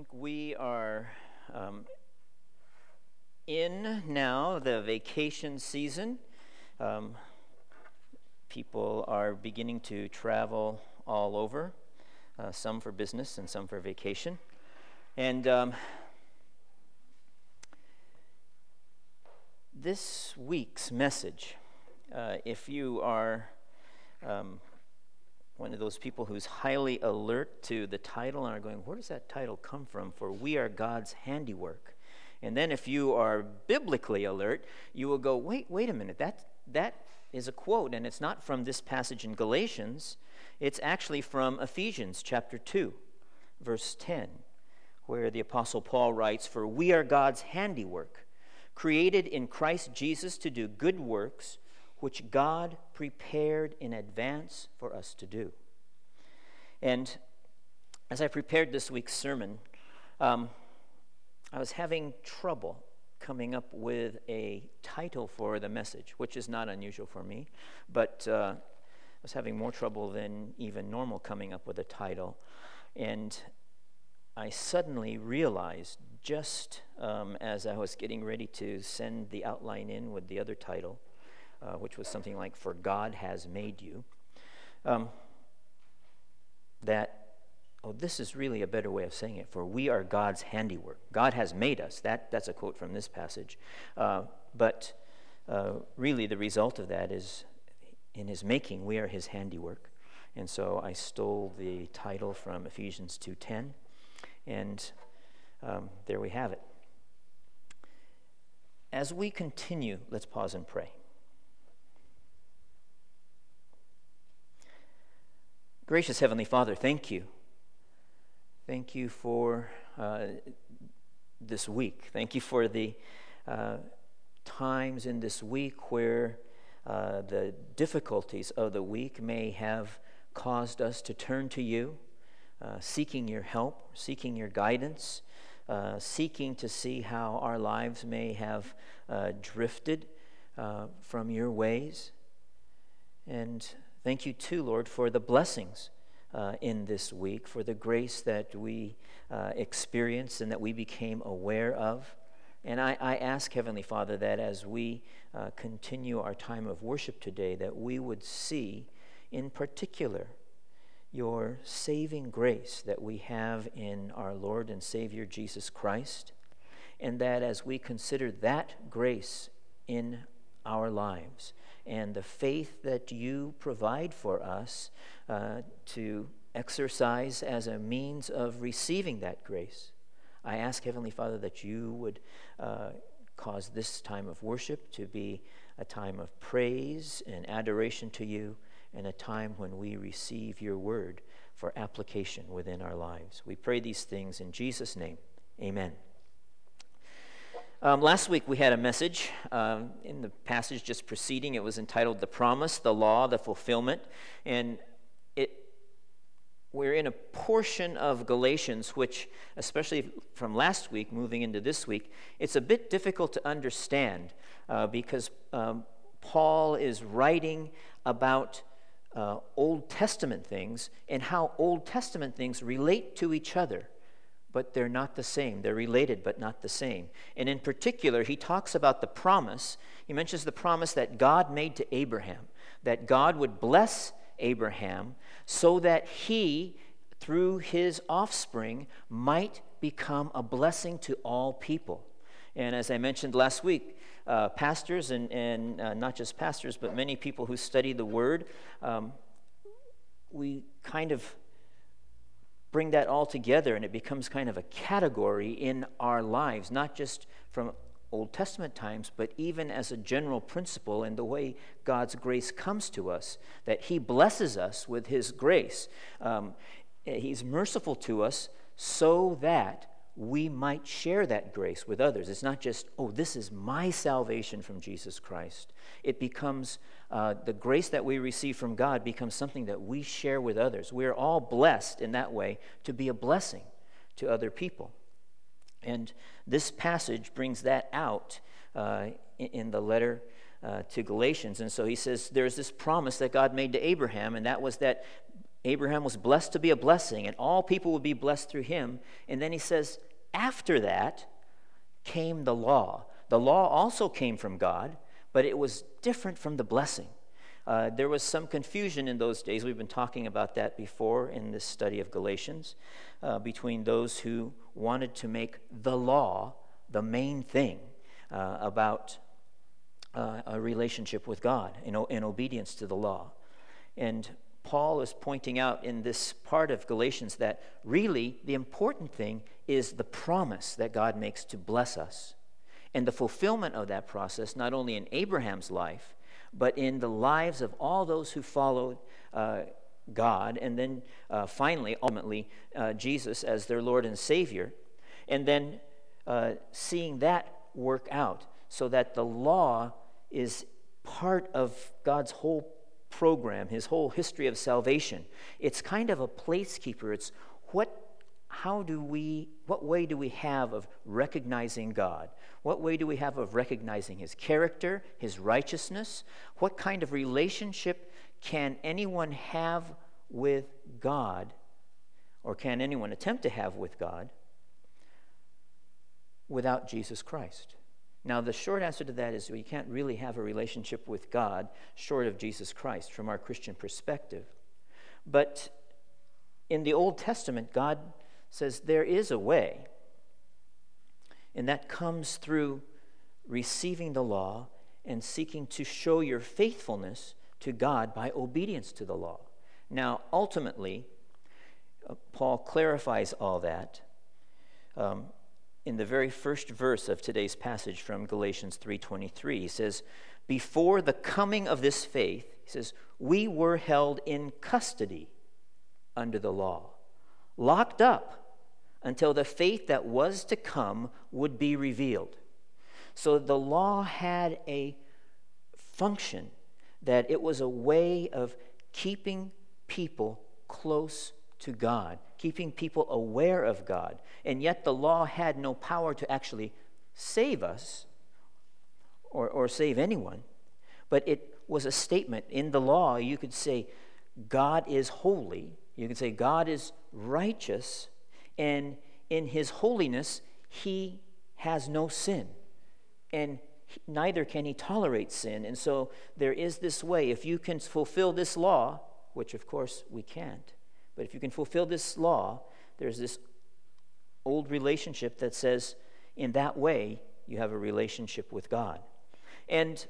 think we are in now the vacation season. People are beginning to travel all over, some for business and some for vacation. And this week's message, if you are one of those people who's highly alert to the title and are going, where does that title come from? For we are God's handiwork. And then if you are biblically alert, you will go, wait a minute, that is a quote, and it's not from this passage in Galatians. It's actually from Ephesians chapter 2, verse 10, where the Apostle Paul writes, for we are God's handiwork, created in Christ Jesus to do good works, which God prepared in advance for us to do. And as I prepared this week's sermon, I was having trouble coming up with a title for the message, which is not unusual for me, but I was having more trouble than even normal coming up with a title. And I suddenly realized, just as I was getting ready to send the outline in with the other title, which was something like, For God Has Made You, this is really a better way of saying it, for we are God's handiwork. God has made us. That's a quote from this passage. But really the result of that is, in his making, we are his handiwork. And so I stole the title from Ephesians 2:10, and there we have it. As we continue, let's pause and pray. Gracious Heavenly Father, thank you. Thank you for this week. Thank you for the times in this week where the difficulties of the week may have caused us to turn to you, seeking your help, seeking your guidance, seeking to see how our lives may have drifted from your ways. And thank you too, Lord, for the blessings in this week, for the grace that we experienced and that we became aware of. And I ask, Heavenly Father, that as we continue our time of worship today, that we would see in particular your saving grace that we have in our Lord and Savior Jesus Christ, and that as we consider that grace in our lives and the faith that you provide for us to exercise as a means of receiving that grace, I ask, Heavenly Father, that you would cause this time of worship to be a time of praise and adoration to you, and a time when we receive your word for application within our lives. We pray these things in Jesus' name. Amen. Last week we had a message in the passage just preceding. It was entitled The Promise, the Law, the Fulfillment. And we're in a portion of Galatians which, especially from last week moving into this week, it's a bit difficult to understand because Paul is writing about Old Testament things and how Old Testament things relate to each other. But they're not the same. They're related, but not the same. And in particular, he talks about the promise. He mentions the promise that God made to Abraham, that God would bless Abraham so that he, through his offspring, might become a blessing to all people. And as I mentioned last week, pastors and not just pastors, but many people who study the Word, we kind of bring that all together, and it becomes kind of a category in our lives, not just from Old Testament times, but even as a general principle in the way God's grace comes to us, that he blesses us with his grace. He's merciful to us so that we might share that grace with others. It's not just, this is my salvation from Jesus Christ. It becomes, the grace that we receive from God becomes something that we share with others. We're all blessed in that way to be a blessing to other people. And this passage brings that out in the letter to Galatians. And so he says there's this promise that God made to Abraham, and that was that Abraham was blessed to be a blessing, and all people would be blessed through him. And then he says, after that came the law. The law also came from God, but it was different from the blessing. There was some confusion in those days. We've been talking about that before in this study of Galatians, between those who wanted to make the law the main thing about a relationship with God in obedience to the law. And Paul is pointing out in this part of Galatians that really the important thing is the promise that God makes to bless us, and the fulfillment of that process, not only in Abraham's life, but in the lives of all those who followed God, and then finally, ultimately, Jesus as their Lord and Savior, and then seeing that work out so that the law is part of God's whole program, his whole history of salvation. It's kind of a placekeeper. It's what way do we have of recognizing God? What way do we have of recognizing his character, his righteousness? What kind of relationship can anyone have with God, or can anyone attempt to have with God, without Jesus Christ? Now, the short answer to that is we can't really have a relationship with God short of Jesus Christ from our Christian perspective. But in the Old Testament, God says there is a way, and that comes through receiving the law and seeking to show your faithfulness to God by obedience to the law. Now, ultimately, Paul clarifies all that in the very first verse of today's passage from Galatians 3:23. He says, before the coming of this faith, he says, we were held in custody under the law, locked up until the faith that was to come would be revealed. So the law had a function, that it was a way of keeping people close to God, keeping people aware of God. And yet the law had no power to actually save us or save anyone. But it was a statement. In the law, you could say God is holy. You could say God is righteous. And in his holiness, he has no sin. And neither can he tolerate sin. And so there is this way. If you can fulfill this law, which of course we can't, but if you can fulfill this law, there's this old relationship that says, in that way, you have a relationship with God. And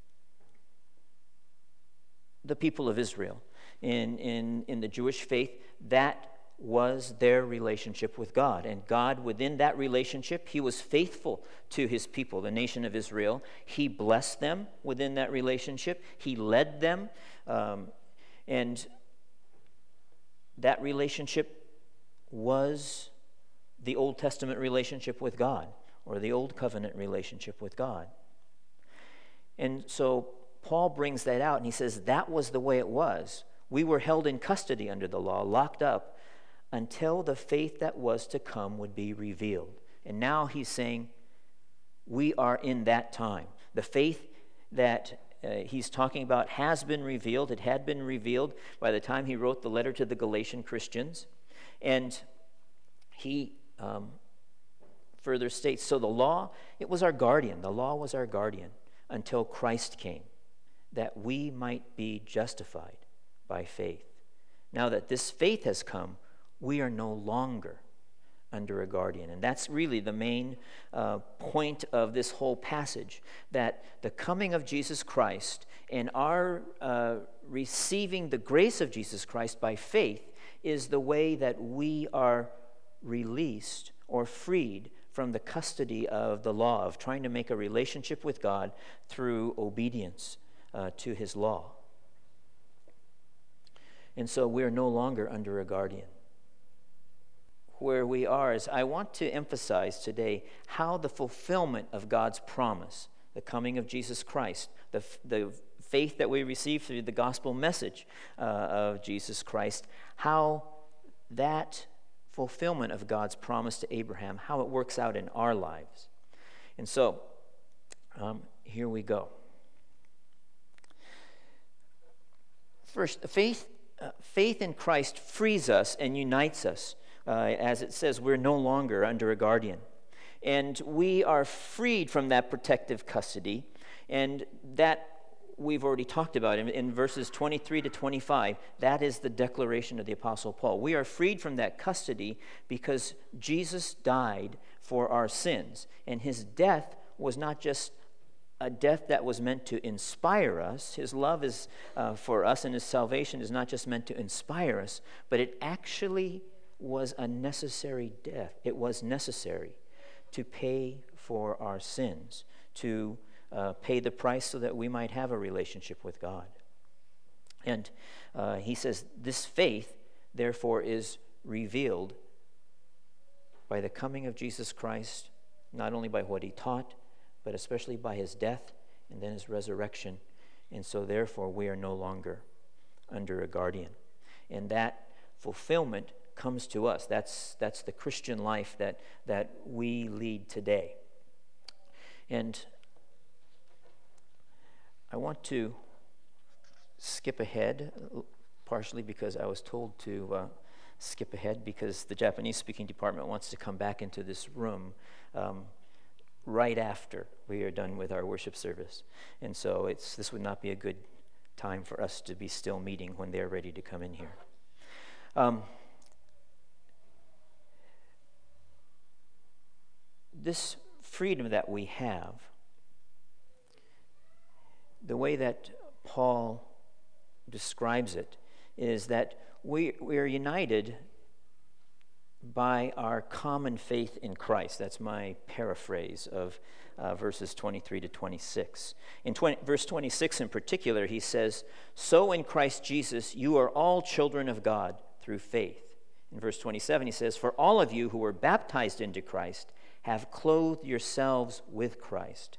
the people of Israel, in the Jewish faith, that was their relationship with God. And God, within that relationship, he was faithful to his people, the nation of Israel. He blessed them within that relationship. He led them. And that relationship was the Old Testament relationship with God, or the Old Covenant relationship with God. And so Paul brings that out, and he says that was the way it was. We were held in custody under the law, locked up, until the faith that was to come would be revealed. And now he's saying we are in that time. The faith that he's talking about has been revealed. It had been revealed by the time he wrote the letter to the Galatian Christians. And he further states, so the law, it was our guardian. The law was our guardian until Christ came, that we might be justified by faith. Now that this faith has come, we are no longer under a guardian. And that's really the main point of this whole passage, that the coming of Jesus Christ and our receiving the grace of Jesus Christ by faith is the way that we are released or freed from the custody of the law, of trying to make a relationship with God through obedience to his law. And so we're no longer under a guardian. Where we are is, I want to emphasize today how the fulfillment of God's promise, the coming of Jesus Christ, the faith that we receive through the gospel message of Jesus Christ, how that fulfillment of God's promise to Abraham, how it works out in our lives. And so, here we go. First, faith faith in Christ frees us and unites us. As it says, we're no longer under a guardian. And we are freed from that protective custody. And that we've already talked about in verses 23 to 25. That is the declaration of the Apostle Paul. We are freed from that custody because Jesus died for our sins. And his death was not just a death that was meant to inspire us. His love is for us, and his salvation is not just meant to inspire us, but it actually was a necessary death. It was necessary to pay for our sins, to pay the price so that we might have a relationship with God. And he says, this faith, therefore, is revealed by the coming of Jesus Christ, not only by what he taught, but especially by his death and then his resurrection. And so, therefore, we are no longer under a guardian. And that fulfillment comes to us. That's the Christian life that we lead today. And I want to skip ahead, partially because I was told to skip ahead because the Japanese-speaking department wants to come back into this room right after we are done with our worship service. And so this would not be a good time for us to be still meeting when they're ready to come in here. This freedom that we have, the way that Paul describes it, is that we are united by our common faith in Christ. That's my paraphrase of verses 23 to 26. In verse 26 in particular, he says, "So in Christ Jesus you are all children of God through faith." In verse 27 he says, "For all of you who were baptized into Christ have clothed yourselves with Christ."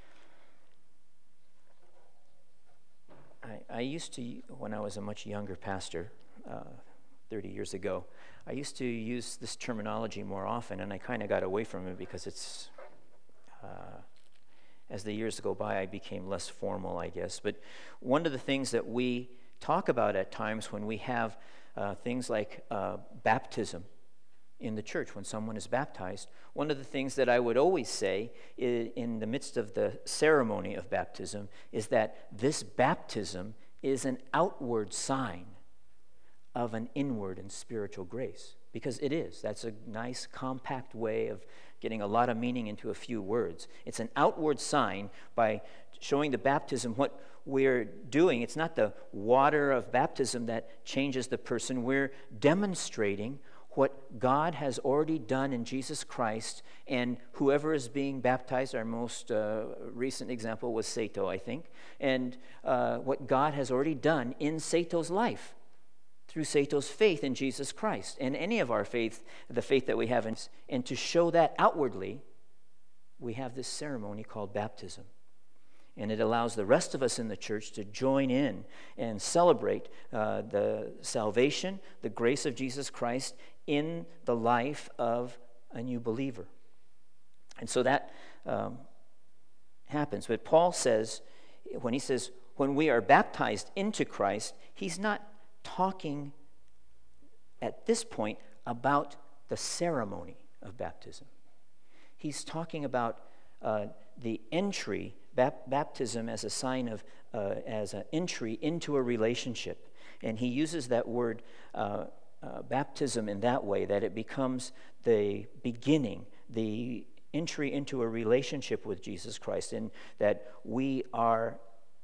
I used to, when I was a much younger pastor, 30 years ago, I used to use this terminology more often, and I kind of got away from it because it's, as the years go by, I became less formal, I guess. But one of the things that we talk about at times when we have things like baptism in the church, when someone is baptized, one of the things that I would always say in the midst of the ceremony of baptism is that this baptism is an outward sign of an inward and spiritual grace. Because it is. That's a nice, compact way of getting a lot of meaning into a few words. It's an outward sign by showing the baptism what we're doing. It's not the water of baptism that changes the person. We're demonstrating what God has already done in Jesus Christ, and whoever is being baptized, our most recent example was Sato, I think, and what God has already done in Sato's life through Sato's faith in Jesus Christ, and any of our faith, the faith that we have in, and to show that outwardly, we have this ceremony called baptism. And it allows the rest of us in the church to join in and celebrate the salvation, the grace of Jesus Christ in the life of a new believer. And so that happens. But Paul says, when we are baptized into Christ, he's not talking at this point about the ceremony of baptism. He's talking about the entry, baptism as a sign of, as an entry into a relationship. And he uses that word baptism in that way, that it becomes the beginning, the entry into a relationship with Jesus Christ, and that we are,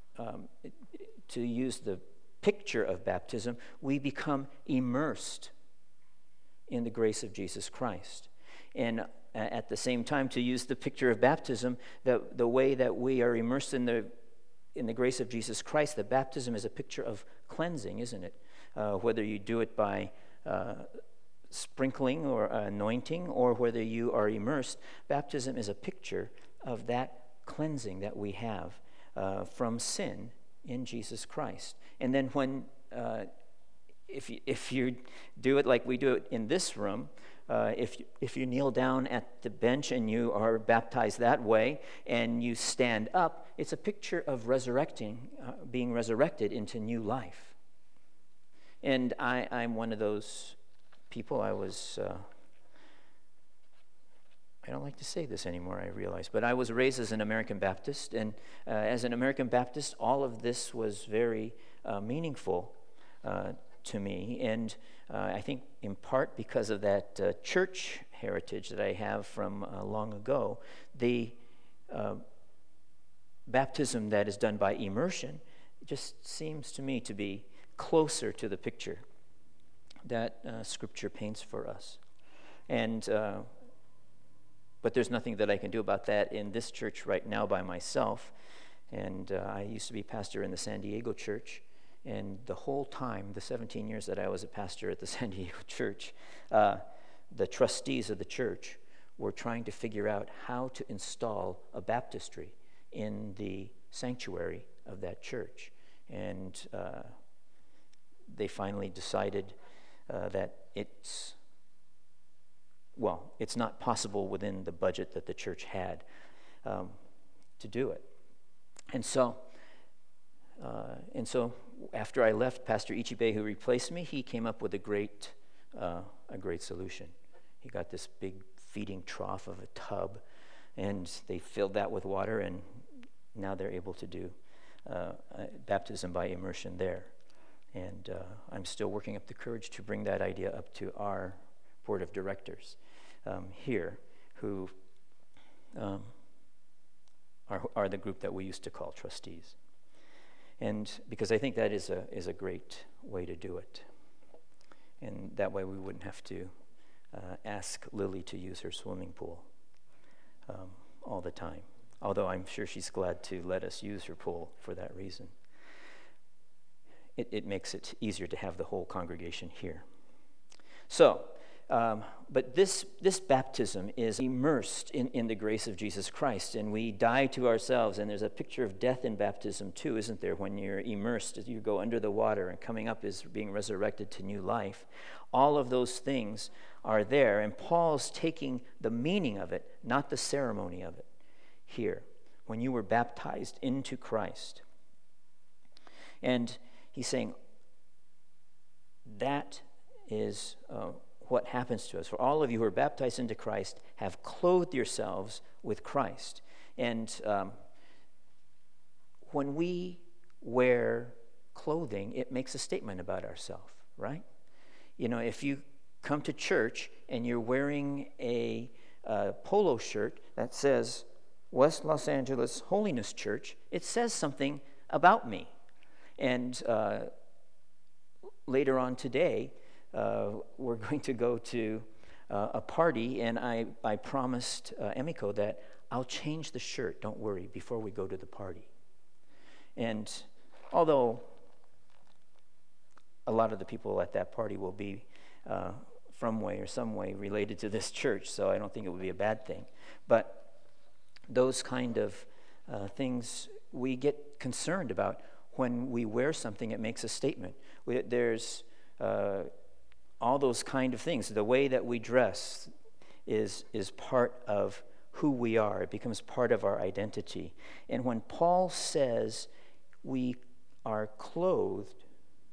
to use the picture of baptism, we become immersed in the grace of Jesus Christ. And at the same time, to use the picture of baptism, the way that we are immersed in the grace of Jesus Christ, the baptism is a picture of cleansing, isn't it? Whether you do it by sprinkling or anointing, or whether you are immersed, baptism is a picture of that cleansing that we have from sin in Jesus Christ. And then when, if you do it like we do it in this room, if you kneel down at the bench and you are baptized that way, and you stand up, it's a picture of being resurrected into new life. And I'm one of those people. I don't like to say this anymore, I realize, but I was raised as an American Baptist, and as an American Baptist, all of this was very meaningful to me, and I think in part because of that church heritage that I have from long ago, the baptism that is done by immersion just seems to me to be closer to the picture that Scripture paints for us. And but there's nothing that I can do about that in this church right now by myself. And I used to be pastor in the San Diego church, and the whole time, the 17 years that I was a pastor at the San Diego church, the trustees of the church were trying to figure out how to install a baptistry in the sanctuary of that church. And they finally decided that it's not possible within the budget that the church had to do it. And so after I left, Pastor Ichibe, who replaced me, he came up with a great solution. He got this big feeding trough of a tub, and they filled that with water, and now they're able to do baptism by immersion there. And I'm still working up the courage to bring that idea up to our board of directors here, who are the group that we used to call trustees. And because I think that is a great way to do it. And that way we wouldn't have to ask Lily to use her swimming pool all the time. Although I'm sure she's glad to let us use her pool for that reason. It makes it easier to have the whole congregation here. So, but this baptism is immersed in the grace of Jesus Christ, and we die to ourselves, and there's a picture of death in baptism too, isn't there? When you're immersed, you go under the water, and coming up is being resurrected to new life. All of those things are there, and Paul's taking the meaning of it, not the ceremony of it, here. When you were baptized into Christ. And he's saying that is what happens to us. For all of you who are baptized into Christ have clothed yourselves with Christ. And when we wear clothing, it makes a statement about ourselves, right? You know, if you come to church and you're wearing a polo shirt that says West Los Angeles Holiness Church, it says something about me. And later on today, we're going to go to a party, and I promised Emiko that I'll change the shirt, don't worry, before we go to the party. And although a lot of the people at that party will be from way or some way related to this church, so I don't think it would be a bad thing. But those kind of things we get concerned about. When we wear something, it makes a statement. There's all those kind of things. The way that we dress is part of who we are. It becomes part of our identity. And when Paul says we are clothed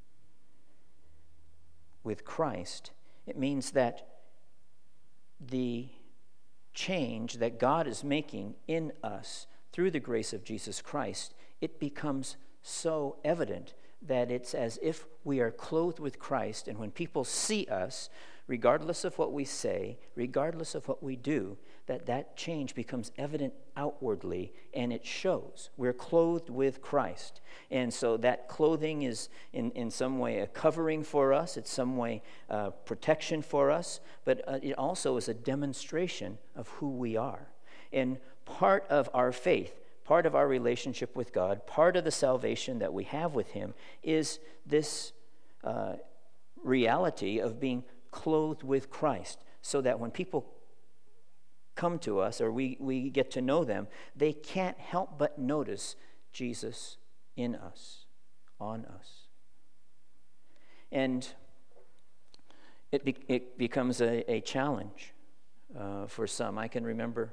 with Christ, it means that the change that God is making in us through the grace of Jesus Christ, it becomes so evident that it's as if we are clothed with Christ, and when people see us, regardless of what we say, regardless of what we do, that change becomes evident outwardly, and it shows. We're clothed with Christ. And so that clothing is in some way a covering for us, it's some way protection for us, but it also is a demonstration of who we are. And part of our faith, part of our relationship with God, part of the salvation that we have with Him is this reality of being clothed with Christ, so that when people come to us or we get to know them, they can't help but notice Jesus in us, on us. And it becomes a challenge for some. I can remember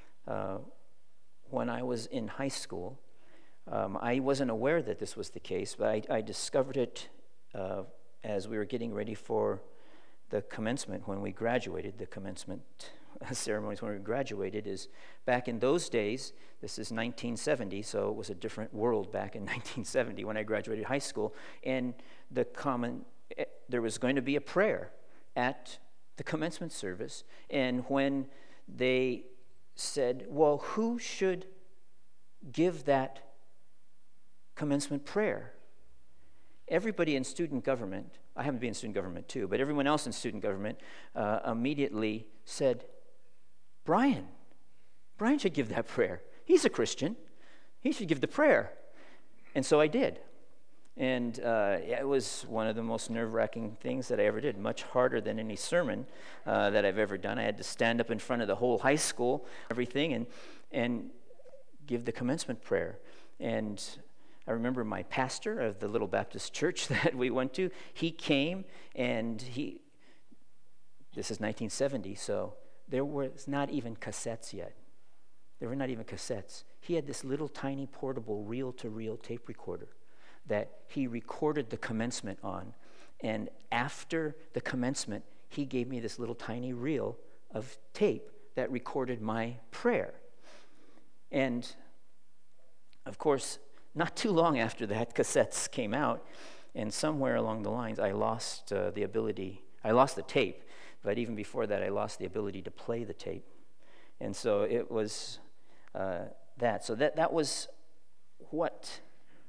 when I was in high school, I wasn't aware that this was the case, but I discovered it as we were getting ready for the commencement, when we graduated, the commencement ceremonies when we graduated, is back in those days, this is 1970, so it was a different world back in 1970 when I graduated high school, and there was going to be a prayer at the commencement service, and when they said, well, who should give that commencement prayer? Everybody in student government, I happen to be in student government too, but everyone else in student government immediately said, Brian should give that prayer. He's a Christian. He should give the prayer. And so I did. And it was one of the most nerve-wracking things that I ever did, much harder than any sermon that I've ever done. I had to stand up in front of the whole high school, everything, and give the commencement prayer. And I remember my pastor of the little Baptist church that we went to, he came, and this is 1970, so there was not even cassettes yet. There were not even cassettes. He had this little tiny portable reel-to-reel tape recorder that he recorded the commencement on. And after the commencement, he gave me this little tiny reel of tape that recorded my prayer. And, of course, not too long after that, cassettes came out, and somewhere along the lines, I lost the tape, but even before that, I lost the ability to play the tape. And so it was that. So that was what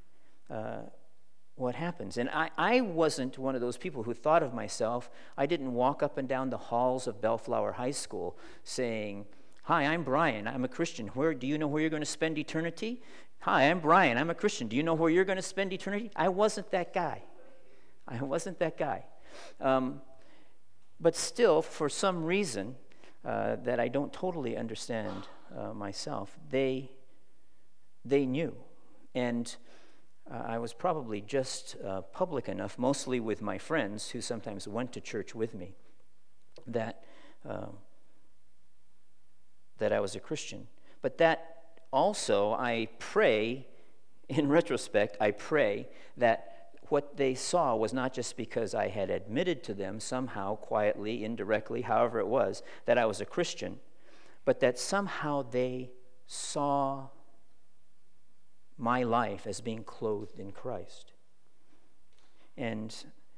happens. And I wasn't one of those people who thought of myself. I didn't walk up and down the halls of Bellflower High School saying, hi, I'm Brian, I'm a Christian. Do you know where you're going to spend eternity? Hi, I'm Brian, I'm a Christian. Do you know where you're going to spend eternity? I wasn't that guy. But still, for some reason that I don't totally understand myself, they knew. And I was probably just public enough, mostly with my friends who sometimes went to church with me, that I was a Christian. But that also, I pray, in retrospect, I pray that what they saw was not just because I had admitted to them somehow, quietly, indirectly, however it was, that I was a Christian, but that somehow they saw my life as being clothed in Christ. And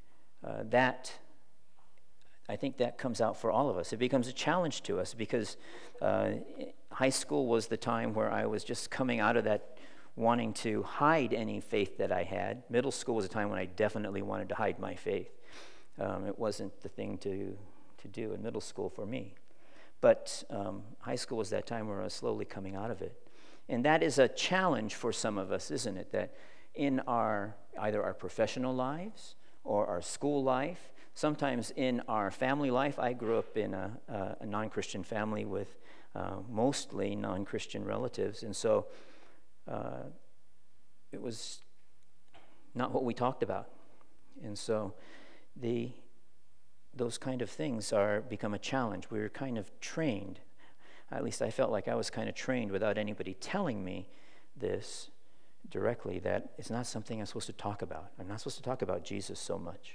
I think that comes out for all of us. It becomes a challenge to us because high school was the time where I was just coming out of that wanting to hide any faith that I had. Middle school was a time when I definitely wanted to hide my faith. It wasn't the thing to do in middle school for me. But high school was that time where I was slowly coming out of it. And that is a challenge for some of us, isn't it? That in either our professional lives or our school life, sometimes in our family life. I grew up in a non-Christian family with mostly non-Christian relatives, and so it was not what we talked about. And so those kind of things become a challenge. We were kind of trained, at least I felt like I was kind of trained without anybody telling me this directly, that it's not something I'm supposed to talk about. I'm not supposed to talk about Jesus so much.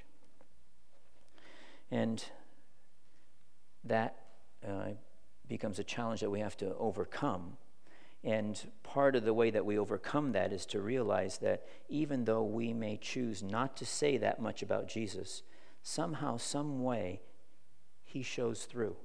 And that becomes a challenge that we have to overcome. And part of the way that we overcome that is to realize that even though we may choose not to say that much about Jesus, somehow, some way, he shows through.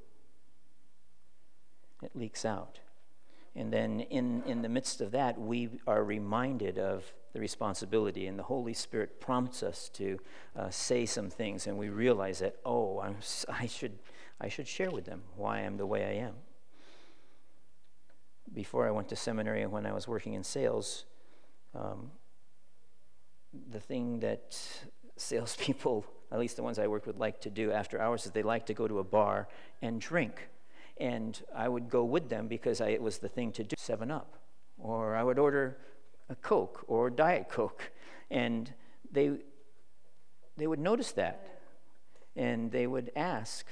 It leaks out. And then in the midst of that, we are reminded of the responsibility, and the Holy Spirit prompts us to say some things, and we realize that, I should share with them why I'm the way I am. Before I went to seminary and when I was working in sales, the thing that salespeople, at least the ones I worked with, like to do after hours is they like to go to a bar and drink. And I would go with them because it was the thing to do, 7-Up. Or I would order a Coke or Diet Coke. And they would notice that. And they would ask,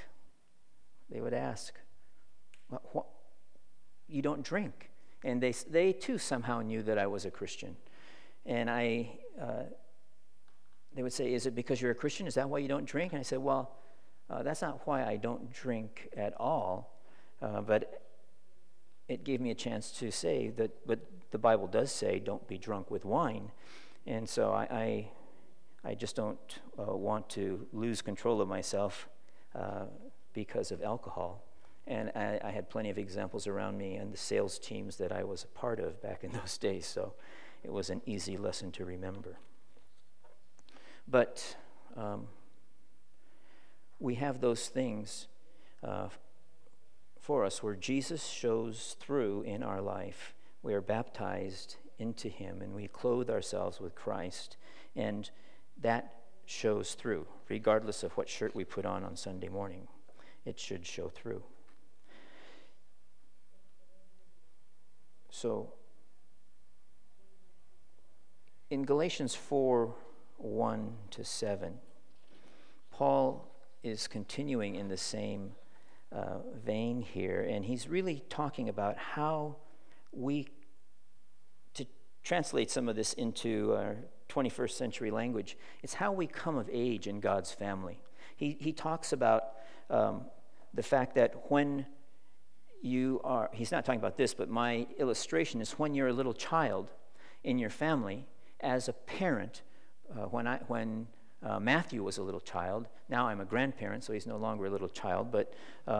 what, you don't drink? And they too somehow knew that I was a Christian. And they would say, is it because you're a Christian? Is that why you don't drink? And I said, well, that's not why I don't drink at all. But it gave me a chance to say that, but the Bible does say, don't be drunk with wine. And so I just don't want to lose control of myself because of alcohol. And I had plenty of examples around me and the sales teams that I was a part of back in those days, so it was an easy lesson to remember. But we have those things for us where Jesus shows through in our life. We are baptized into him and we clothe ourselves with Christ, and that shows through regardless of what shirt we put on Sunday morning. It should show through. So in Galatians 4:1-7, Paul is continuing in the same vein here, and he's really talking about how we, to translate some of this into 21st century language, it's how we come of age in God's family. He talks about the fact that when you are, he's not talking about this, but my illustration is when you're a little child in your family, as a parent, when Matthew was a little child, now I'm a grandparent, so he's no longer a little child, but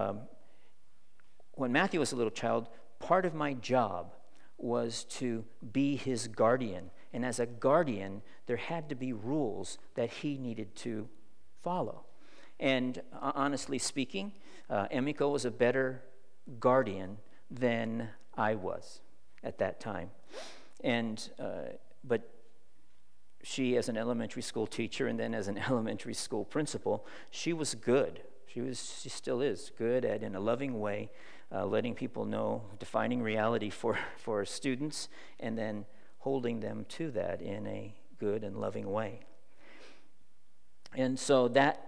when Matthew was a little child, part of my job was to be his guardian. And as a guardian, there had to be rules that he needed to follow. And honestly speaking, Emiko was a better guardian than I was at that time. And but she, as an elementary school teacher and then as an elementary school principal, she was good. She still is good at, in a loving way, letting people know, defining reality for students, and then holding them to that in a good and loving way. And so that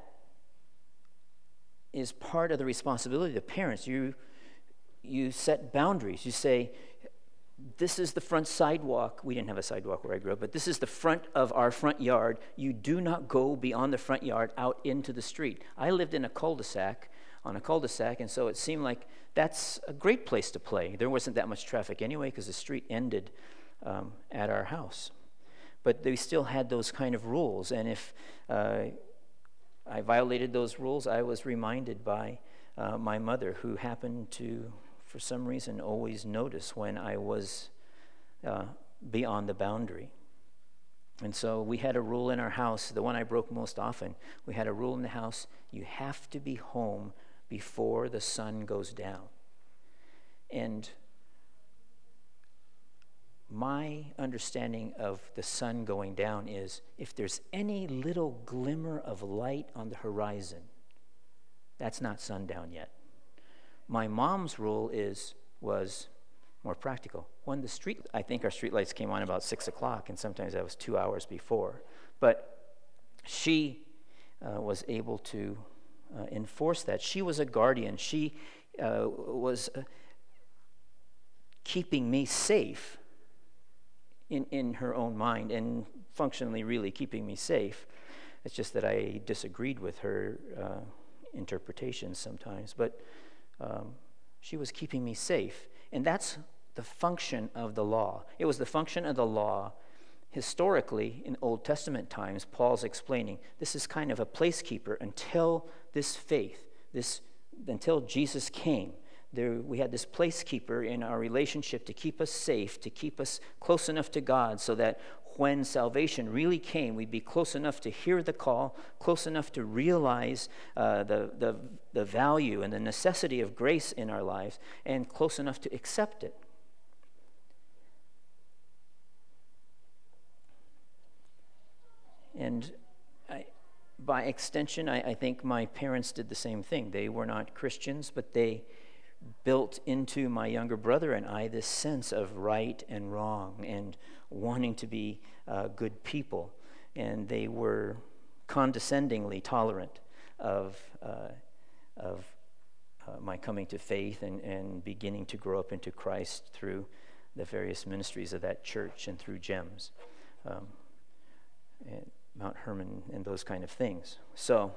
is part of the responsibility of parents. You set boundaries. You say, this is the front sidewalk. We didn't have a sidewalk where I grew up, but this is the front of our front yard. You do not go beyond the front yard out into the street. I lived in a cul-de-sac, and so it seemed like that's a great place to play. There wasn't that much traffic anyway because the street ended at our house. But they still had those kind of rules, and if I violated those rules, I was reminded by my mother, who happened to, for some reason, always notice when I was beyond the boundary. And so we had a rule in our house, the one I broke most often. We had a rule in the house: you have to be home before the sun goes down. And my understanding of the sun going down is, if there's any little glimmer of light on the horizon, that's not sundown yet. My mom's rule was more practical. When I think our street lights came on about 6 o'clock, and sometimes that was 2 hours before. But she was able to enforce that. She was a guardian. She was keeping me safe in her own mind, and functionally really keeping me safe. It's just that I disagreed with her interpretations sometimes. But she was keeping me safe. And that's the function of the law. It was the function of the law historically in Old Testament times. Paul's explaining this is kind of a placekeeper until this faith, until Jesus came. We had this placekeeper in our relationship to keep us safe, to keep us close enough to God, so that when salvation really came, we'd be close enough to hear the call, close enough to realize the value and the necessity of grace in our lives, and close enough to accept it. And by extension, I think my parents did the same thing. They were not Christians, but they built into my younger brother and I this sense of right and wrong and wanting to be good people. And they were condescendingly tolerant of my coming to faith and beginning to grow up into Christ through the various ministries of that church and through GEMS. Mount Hermon and those kind of things. So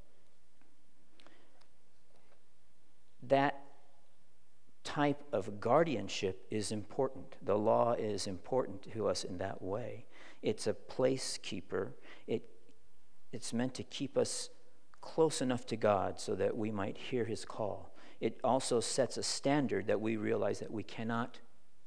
that type of guardianship is important. The law is important to us in that way. It's a placekeeper. It's meant to keep us close enough to God so that we might hear his call. It also sets a standard that we realize that we cannot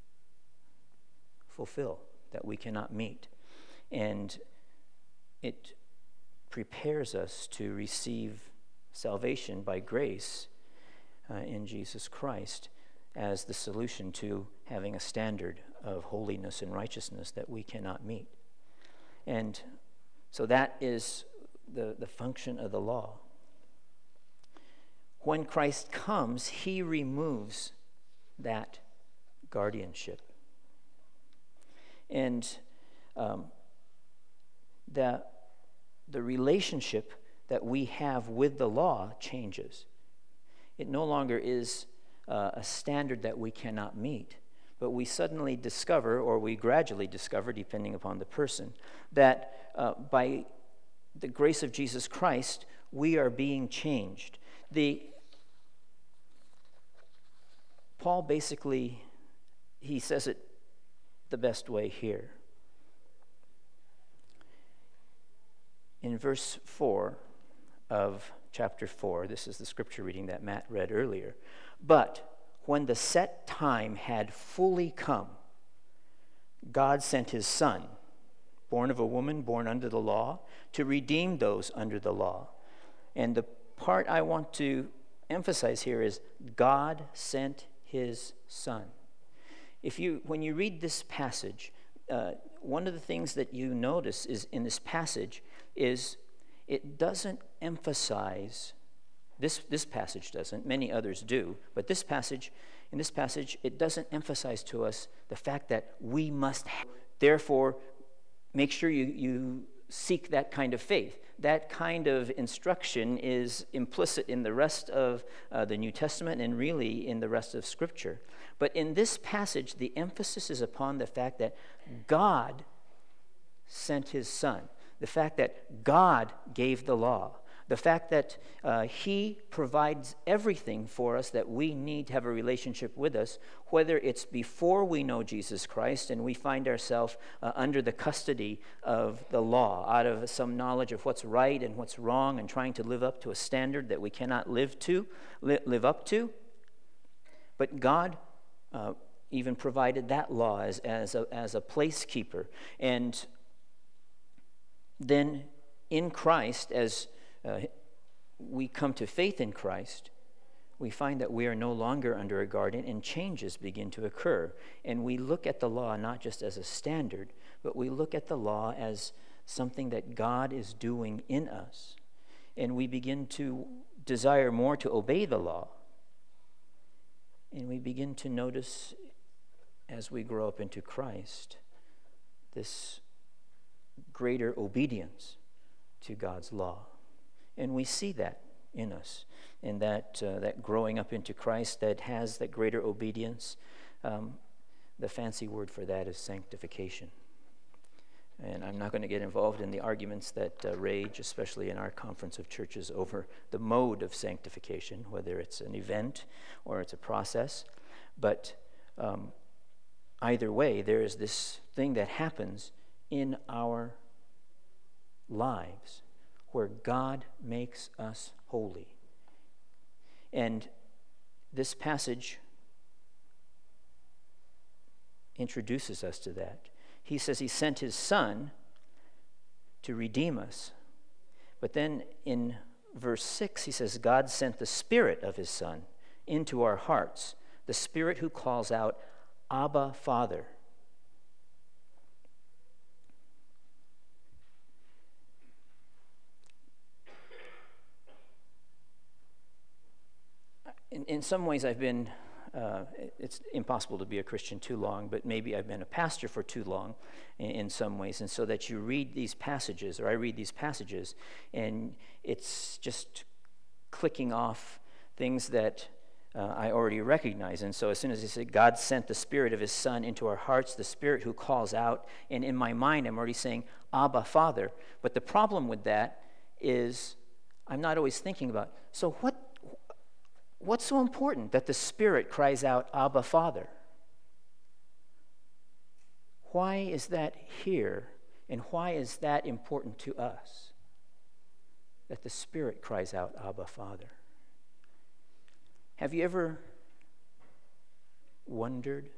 fulfill, that we cannot meet. And it prepares us to receive salvation by grace in Jesus Christ as the solution to having a standard of holiness and righteousness that we cannot meet. And so that is the function of the law. When Christ comes, he removes that guardianship. And the relationship that we have with the law changes. It no longer is a standard that we cannot meet, but we suddenly discover, or we gradually discover, depending upon the person, that by the grace of Jesus Christ, we are being changed. Paul basically, he says it the best way here. In verse 4 of chapter 4, this is the scripture reading that Matt read earlier. But when the set time had fully come, God sent his Son, born of a woman, born under the law, to redeem those under the law. And the part I want to emphasize here is God sent his Son. When you read this passage, one of the things that you notice is in this passage is it doesn't emphasize, this passage doesn't, many others do, but in this passage, it doesn't emphasize to us the fact that we must therefore make sure you seek that kind of faith. That kind of instruction is implicit in the rest of the New Testament and really in the rest of Scripture. But in this passage, the emphasis is upon the fact that God sent his Son, the fact that God gave the law, the fact that he provides everything for us that we need to have a relationship with us, whether it's before we know Jesus Christ and we find ourselves under the custody of the law, out of some knowledge of what's right and what's wrong and trying to live up to a standard that we cannot live up to. But God even provided that law as a placekeeper. And then in Christ, as we come to faith in Christ, we find that we are no longer under a guardian and changes begin to occur. And we look at the law not just as a standard, but we look at the law as something that God is doing in us. And we begin to desire more to obey the law. And we begin to notice as we grow up into Christ this greater obedience to God's law. And we see that in us, in that growing up into Christ that has that greater obedience. The fancy word for that is sanctification. And I'm not going to get involved in the arguments that rage, especially in our conference of churches, over the mode of sanctification, whether it's an event or it's a process. But either way, there is this thing that happens in our lives where God makes us holy. And this passage introduces us to that. He says he sent his Son to redeem us. But then in verse 6, he says God sent the Spirit of his Son into our hearts, the Spirit who calls out, Abba, Father. In some ways, I've been, it's impossible to be a Christian too long, but maybe I've been a pastor for too long in some ways. And so that you read these passages, or I read these passages, and it's just clicking off things that I already recognize. And so as soon as he said, God sent the Spirit of his Son into our hearts, the Spirit who calls out, and in my mind I'm already saying, Abba, Father. But the problem with that is I'm not always thinking about, so what's so important that the Spirit cries out, Abba, Father? Why is that here, and why is that important to us, that the Spirit cries out, Abba, Father? Have you ever wondered,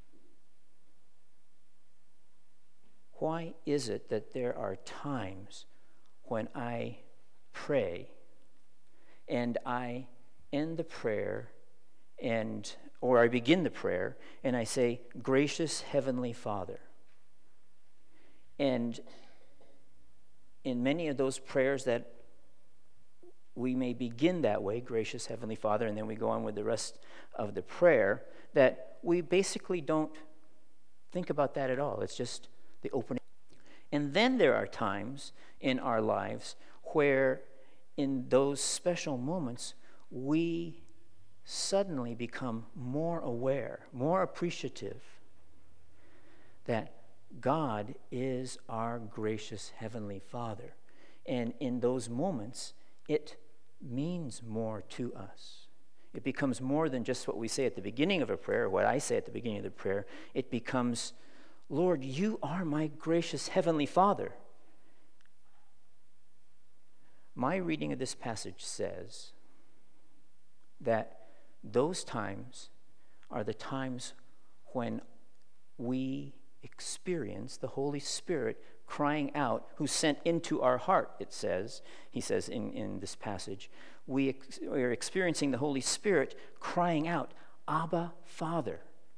why is it that there are times when I pray and I end the prayer or I begin the prayer and I say, Gracious Heavenly Father. And in many of those prayers that we may begin that way, Gracious Heavenly Father, and then we go on with the rest of the prayer, that we basically don't think about that at all. It's just the opening. And then there are times in our lives where in those special moments we suddenly become more aware, more appreciative that God is our gracious Heavenly Father. And in those moments, it means more to us. It becomes more than just what we say at the beginning of a prayer, what I say at the beginning of the prayer. It becomes, Lord, you are my gracious Heavenly Father. My reading of this passage says that those times are the times when we experience the Holy Spirit crying out, who's sent into our heart, it says, he says in this passage. We are experiencing the Holy Spirit crying out, Abba, Father.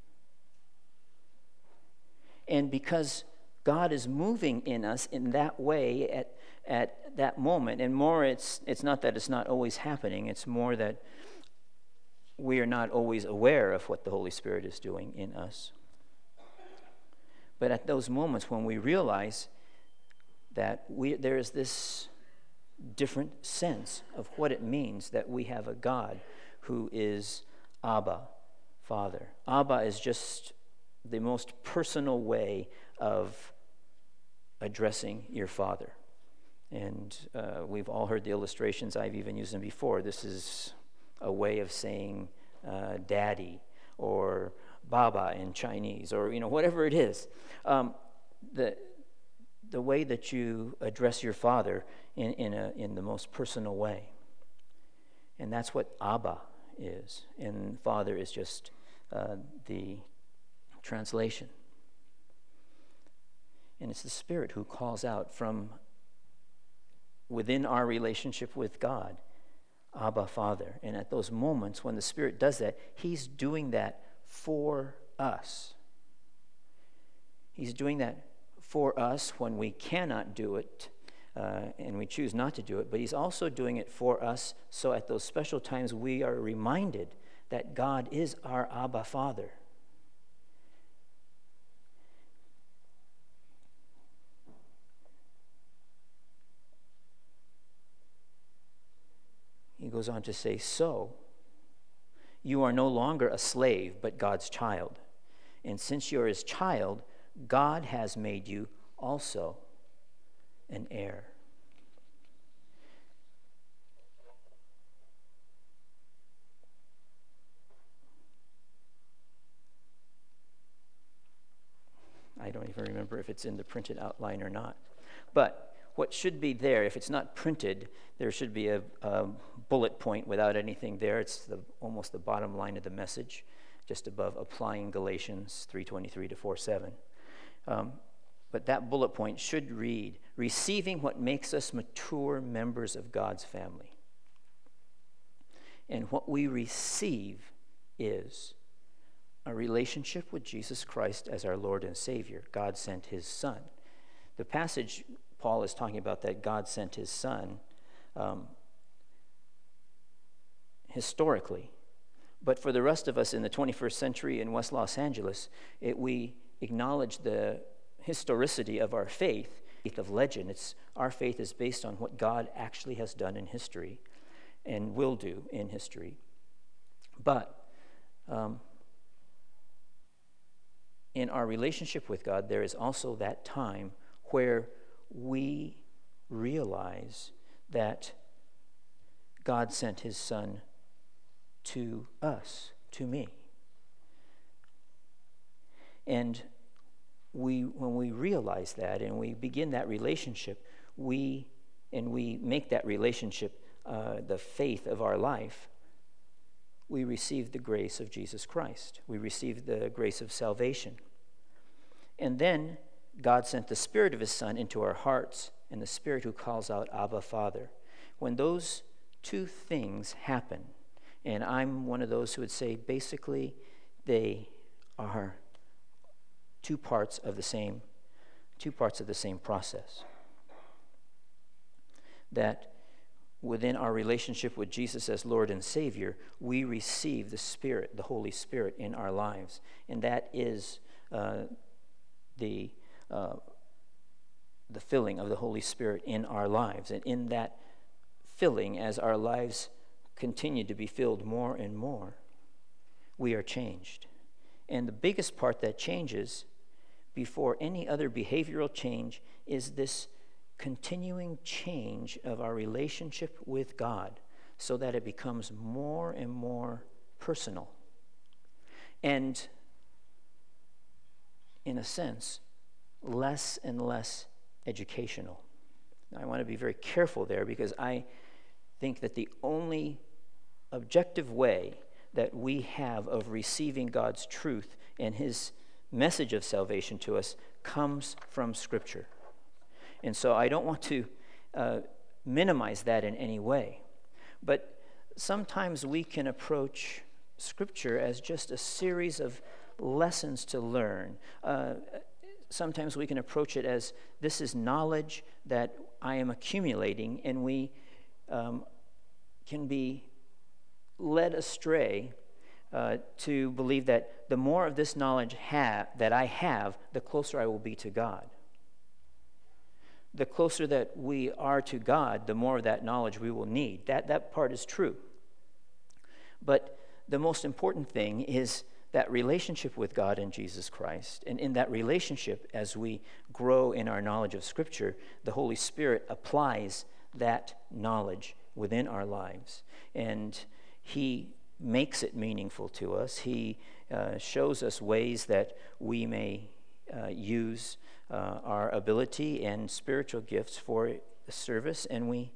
And because God is moving in us in that way at that moment, and more it's not that it's not always happening, it's more that we are not always aware of what the Holy Spirit is doing in us. But at those moments when we realize that there is this different sense of what it means that we have a God who is Abba, Father. Abba is just the most personal way of addressing your Father. And we've all heard the illustrations. I've even used them before. This is a way of saying daddy or Baba in Chinese, or whatever it is. The way that you address your Father in the most personal way. And that's what Abba is. And Father is just the translation. And it's the Spirit who calls out from within our relationship with God, Abba, Father. And at those moments when the Spirit does that, He's doing that for us. He's doing that for us when we cannot do it, and we choose not to do it, but He's also doing it for us so at those special times we are reminded that God is our Abba Father. He goes on to say, so you are no longer a slave, but God's child. And since you're His child, God has made you also an heir. I don't even remember if it's in the printed outline or not. But what should be there, if it's not printed, there should be a bullet point without anything there. It's almost the bottom line of the message, just above applying Galatians 3:23 to 4:7. But that bullet point should read, receiving what makes us mature members of God's family. And what we receive is a relationship with Jesus Christ as our Lord and Savior. God sent His Son. The passage Paul is talking about that God sent His Son historically. But for the rest of us in the 21st century in West Los Angeles, we acknowledge the historicity of our faith of legend. Our faith is based on what God actually has done in history and will do in history. But in our relationship with God, there is also that time where we realize that God sent his Son to us, to me. And when we realize that and we begin that relationship, we make that relationship the faith of our life, we receive the grace of Jesus Christ. We receive the grace of salvation. And then God sent the Spirit of his Son into our hearts, and the Spirit who calls out, Abba, Father. When those two things happen, and I'm one of those who would say basically they are two parts of the same process. That within our relationship with Jesus as Lord and Savior, we receive the Spirit, the Holy Spirit in our lives. And that is the filling of the Holy Spirit in our lives. And in that filling, as our lives continue to be filled more and more, we are changed. And the biggest part that changes before any other behavioral change is this continuing change of our relationship with God, so that it becomes more and more personal. And in a sense, less and less educational. Now, I want to be very careful there, because I think that the only objective way that we have of receiving God's truth and his message of salvation to us comes from Scripture. And so I don't want to minimize that in any way. But sometimes we can approach Scripture as just a series of lessons to learn. Sometimes we can approach it as, this is knowledge that I am accumulating, and we can be led astray to believe that the more of this knowledge that I have, the closer I will be to God. The closer that we are to God, the more of that knowledge we will need. That part is true. But the most important thing is that relationship with God and Jesus Christ. And in that relationship, as we grow in our knowledge of Scripture, the Holy Spirit applies that knowledge within our lives. And he makes it meaningful to us. He shows us ways that we may use our ability and spiritual gifts for the service, and we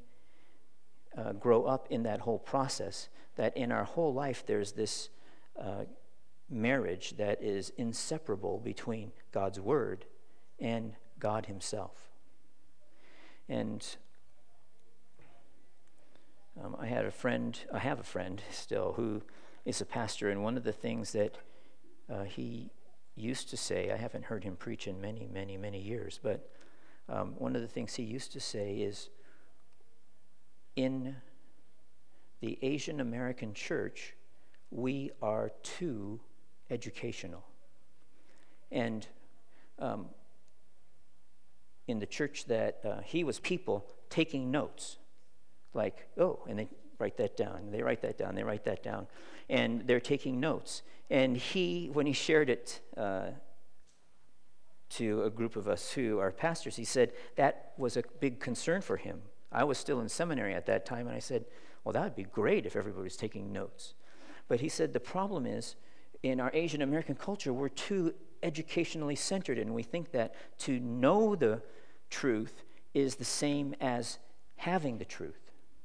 grow up in that whole process, that in our whole life there's this marriage that is inseparable between God's Word and God himself. And I have a friend still who is a pastor, and one of the things that he used to say, I haven't heard him preach in many, many, many years, but one of the things he used to say is, in the Asian American church, we are too educational. And in the church that he was, people taking notes, like, oh, and they write that down, and they write that down, they write that down, and they're taking notes. And he, when he shared it to a group of us who are pastors, he said that was a big concern for him. I was still in seminary at that time, and I said, well, that would be great if everybody was taking notes. But he said the problem is, in our Asian American culture, we're too educationally centered, and we think that to know the truth is the same as having the truth.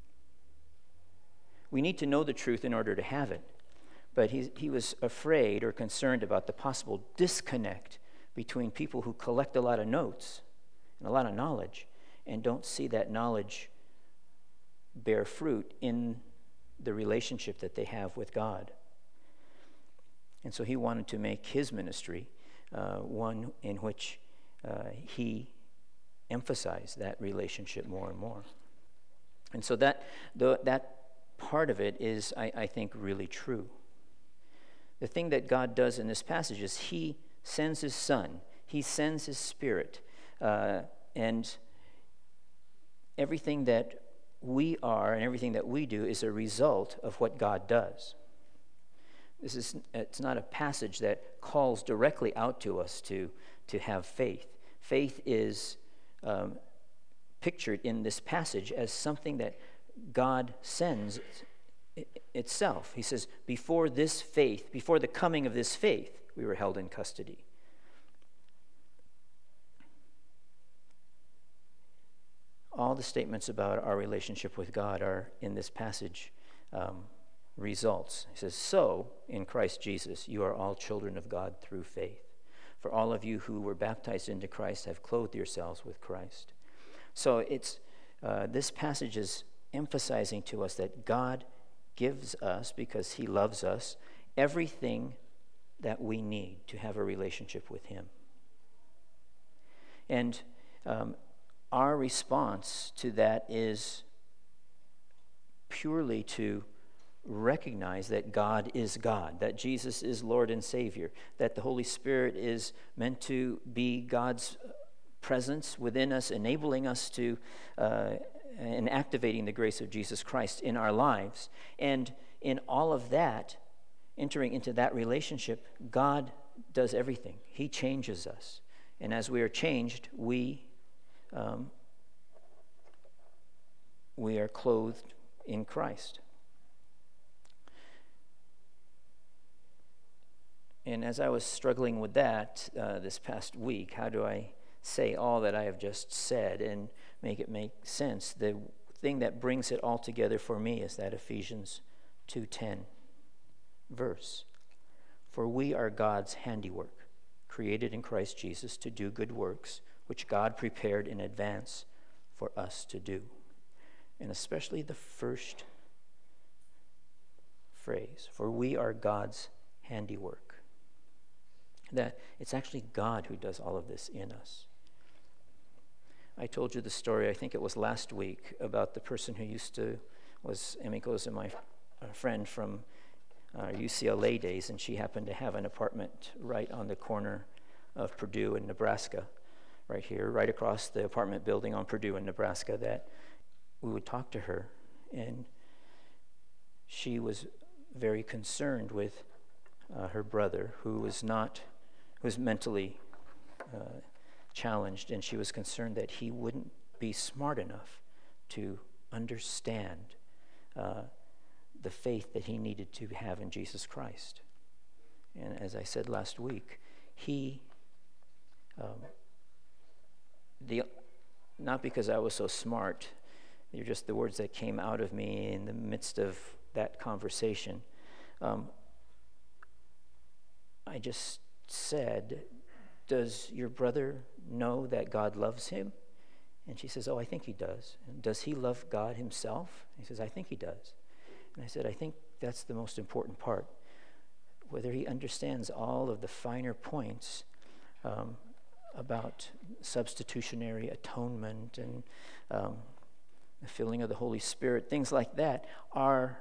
We need to know the truth in order to have it. But he was afraid or concerned about the possible disconnect between people who collect a lot of notes and a lot of knowledge and don't see that knowledge bear fruit in the relationship that they have with God. And so he wanted to make his ministry one in which he emphasized that relationship more and more. And so that part of it is, I think, really true. The thing that God does in this passage is he sends his Son. He sends his Spirit. And everything that we are and everything that we do is a result of what God does. It's not a passage that calls directly out to us to have faith. Faith is pictured in this passage as something that God sends itself. He says, before the coming of this faith, we were held in custody. All the statements about our relationship with God are in this passage results. He says, so in Christ Jesus, you are all children of God through faith. For all of you who were baptized into Christ have clothed yourselves with Christ. So it's this passage is emphasizing to us that God gives us, because he loves us, everything that we need to have a relationship with him. And our response to that is purely to recognize that God is God, that Jesus is Lord and Savior, that the Holy Spirit is meant to be God's presence within us, enabling us to and activating the grace of Jesus Christ in our lives. And in all of that, entering into that relationship, God does everything. He changes us. And as we are changed, we are clothed in Christ. And as I was struggling with that this past week, how do I say all that I have just said and make it make sense? The thing that brings it all together for me is that Ephesians 2:10 verse. For we are God's handiwork, created in Christ Jesus to do good works, which God prepared in advance for us to do. And especially the first phrase, for we are God's handiwork. That it's actually God who does all of this in us. I told you the story, I think it was last week, about the person who was Emiko's and my friend from UCLA days, and she happened to have an apartment right on the corner of Purdue and Nebraska, right here, right across the apartment building on Purdue in Nebraska, that we would talk to her, and she was very concerned with her brother, who was mentally challenged, and she was concerned that he wouldn't be smart enough to understand the faith that he needed to have in Jesus Christ. And as I said last week, not because I was so smart, they're just the words that came out of me in the midst of that conversation. I just said, does your brother know that God loves him? And she says, oh, I think he does. And does he love God himself? He says, I think he does. And I said, I think that's the most important part. Whether he understands all of the finer points about substitutionary atonement and the filling of the Holy Spirit, things like that are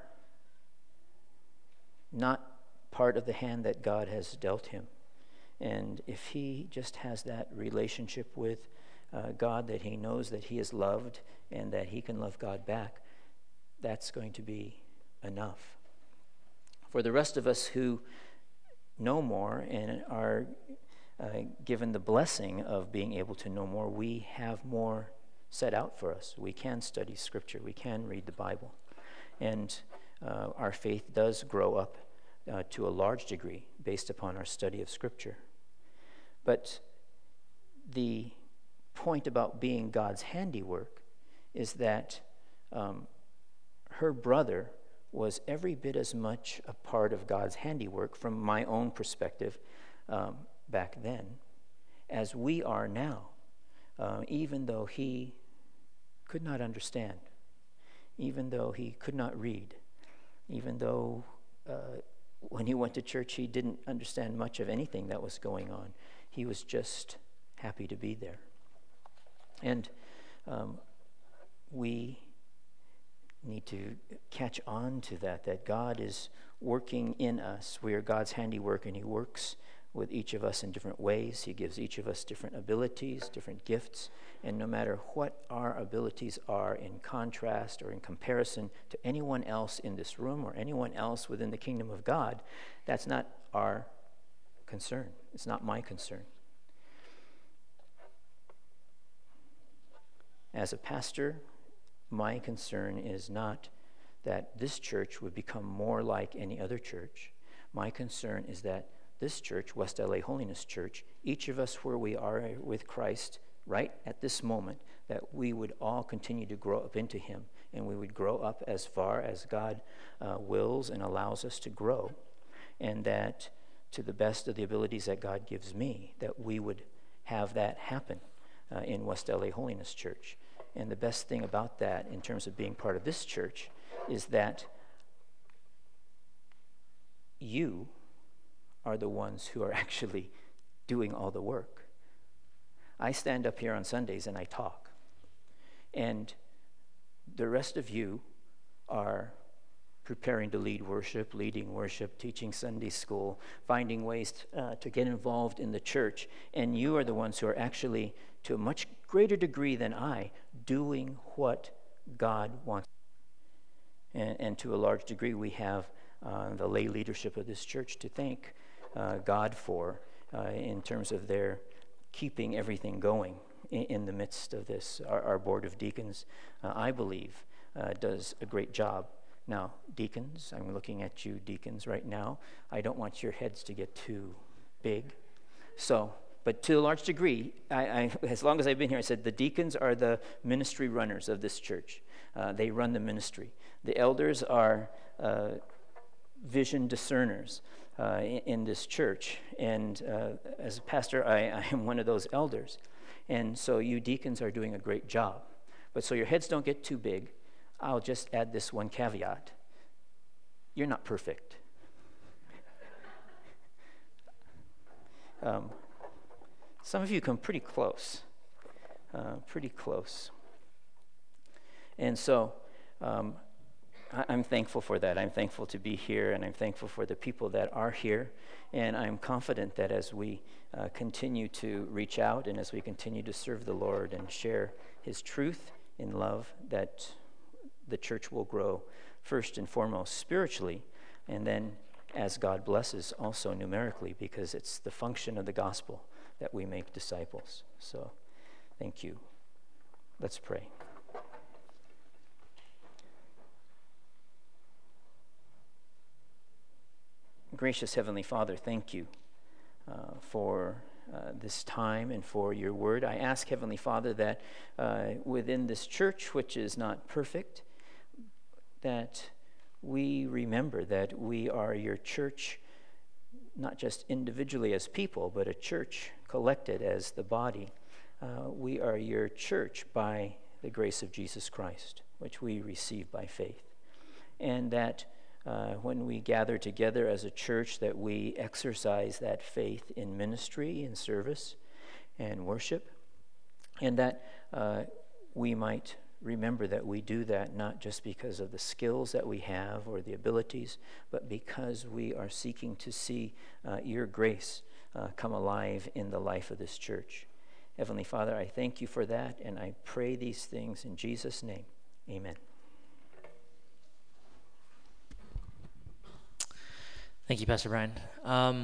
not part of the hand that God has dealt him. And if he just has that relationship with God, that he knows that he is loved and that he can love God back, that's going to be enough. For the rest of us who know more and are given the blessing of being able to know more, we have more set out for us. We can study Scripture. We can read the Bible. And our faith does grow up to a large degree based upon our study of Scripture. But the point about being God's handiwork is that her brother was every bit as much a part of God's handiwork from my own perspective back then as we are now, even though he could not understand, even though he could not read, even though when he went to church he didn't understand much of anything that was going on. He was just happy to be there. And we need to catch on to that God is working in us. We are God's handiwork, and he works with each of us in different ways. He gives each of us different abilities, different gifts. And no matter what our abilities are in contrast or in comparison to anyone else in this room or anyone else within the kingdom of God, that's not our concern. It's not my concern. As a pastor, my concern is not that this church would become more like any other church. My concern is that this church, West LA Holiness Church, each of us where we are with Christ right at this moment, that we would all continue to grow up into him, and we would grow up as far as God wills and allows us to grow, and that to the best of the abilities that God gives me, that we would have that happen in West LA Holiness Church. And the best thing about that in terms of being part of this church is that you are the ones who are actually doing all the work. I stand up here on Sundays and I talk. And the rest of you are preparing to lead worship, leading worship, teaching Sunday school, finding ways to get involved in the church. And you are the ones who are actually, to a much greater degree than I, doing what God wants. And to a large degree, we have the lay leadership of this church to thank God for in terms of their keeping everything going in the midst of this. Our board of deacons, I believe, does a great job. Now, deacons, I'm looking at you deacons right now. I don't want your heads to get too big. But to a large degree, I as long as I've been here, I said the deacons are the ministry runners of this church. They run the ministry. The elders are vision discerners in this church. And as a pastor, I am one of those elders. And so you deacons are doing a great job. But so your heads don't get too big, I'll just add this one caveat. You're not perfect. Some of you come pretty close. And so I'm thankful for that. I'm thankful to be here, and I'm thankful for the people that are here. And I'm confident that as we continue to reach out and as we continue to serve the Lord and share his truth in love, that the church will grow first and foremost spiritually, and then as God blesses also numerically, because it's the function of the gospel that we make disciples. So thank you. Let's pray. Gracious Heavenly Father, thank you for this time and for your word. I ask, Heavenly Father, that within this church, which is not perfect, that we remember that we are your church, not just individually as people, but a church collected as the body. We are your church by the grace of Jesus Christ, which we receive by faith. And that when we gather together as a church, that we exercise that faith in ministry and service and worship, and that we might remember that we do that not just because of the skills that we have or the abilities, but because we are seeking to see your grace come alive in the life of this church. Heavenly Father, I thank you for that, and I pray these things in Jesus' name. Amen. Thank you, Pastor Brian.